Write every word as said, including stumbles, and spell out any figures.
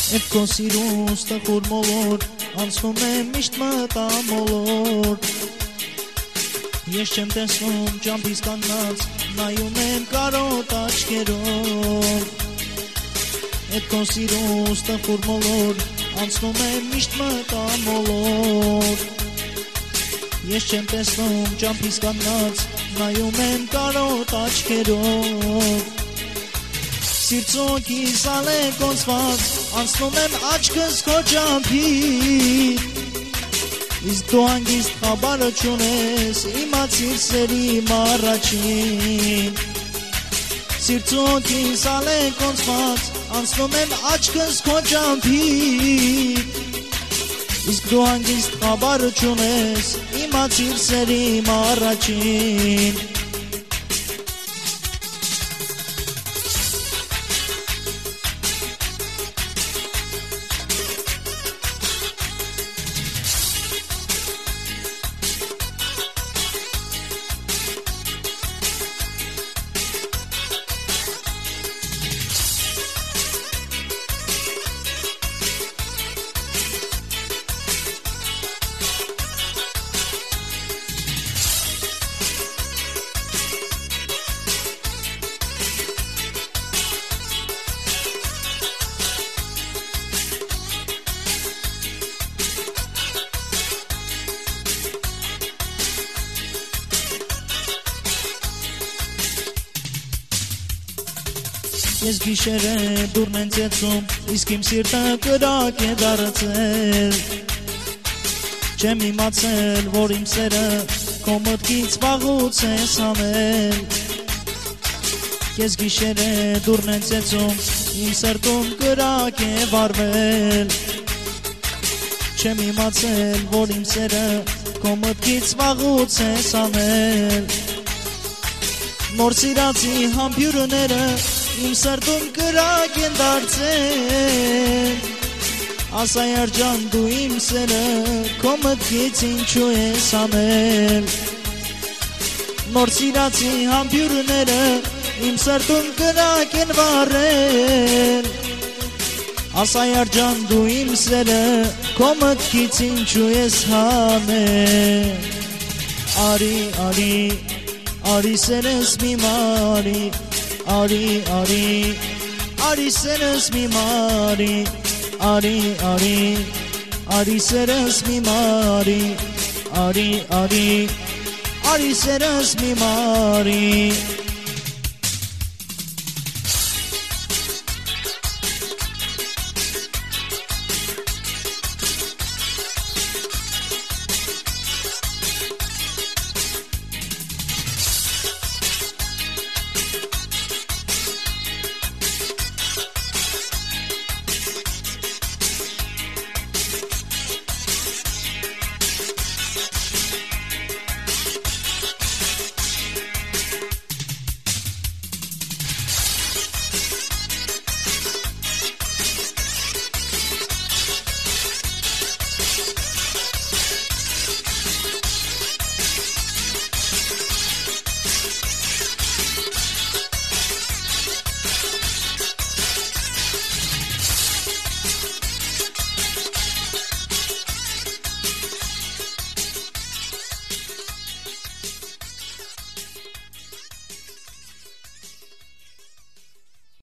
Էդ քո սիրուն ստախուր մոլոր անցնում է միշտ մտամոլոր Ես չեմ տեսնում ճամփիս կանգնած նայում եմ կարոտ աչքերով Էդ քո սիրուն ստախուր մոլոր անցնում է միշտ մտամոլոր Ես չեմ տեսնում ճամփիս կանգնած նայում եմ կարոտ աչքերով Սիրծոքիս ալեկոնցված անցնում եմ աչքս քո ճամփի Իսկ դու հանգիստ խաբարը չունես իմացիր սերիմ առաջին Սիրծոքիս ալեկոնցված անցնում եմ աչքս քո ճամփի Իսկ դու հանգիստ խաբարը չունես իմացիր սերիմ առաջին Ես գիշերը դուրն են ծեցում, իսկ իմ սիրտը կրակ է դարձել Չեմ իմացել, որ իմ սերը քո մտքից վաղուց ես անել Ես գիշերը դուրն են ծեցում, իմ սրտում կրակ է վարվել Չեմ իմացել, որ իմ սերը քո մտքից վաղուց ես անել Նոր սիրացի համբյուրները Իմ սրտում կրակ են դարձել Ասա երջան դու իմ սերը Քո մտքից ինչու ես անել Նոր սիրացի համբյուրները Իմ սրտում կրակ են վառել Ասա երջան դու իմ սերը Քո մտքից ինչու ես հանել Արի, արի, արի սերս մի մարի Ari, ari, ari serăs mi mari Ari, ari, ari serăs mi mari Ari, ari, ari serăs mi mari